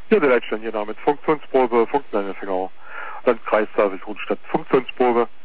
Ja, der Leitstern hier damit. Funktionsprobe, Funkmeldeempfänger. Landkreis Service Rundstadt. Funktionsprobe.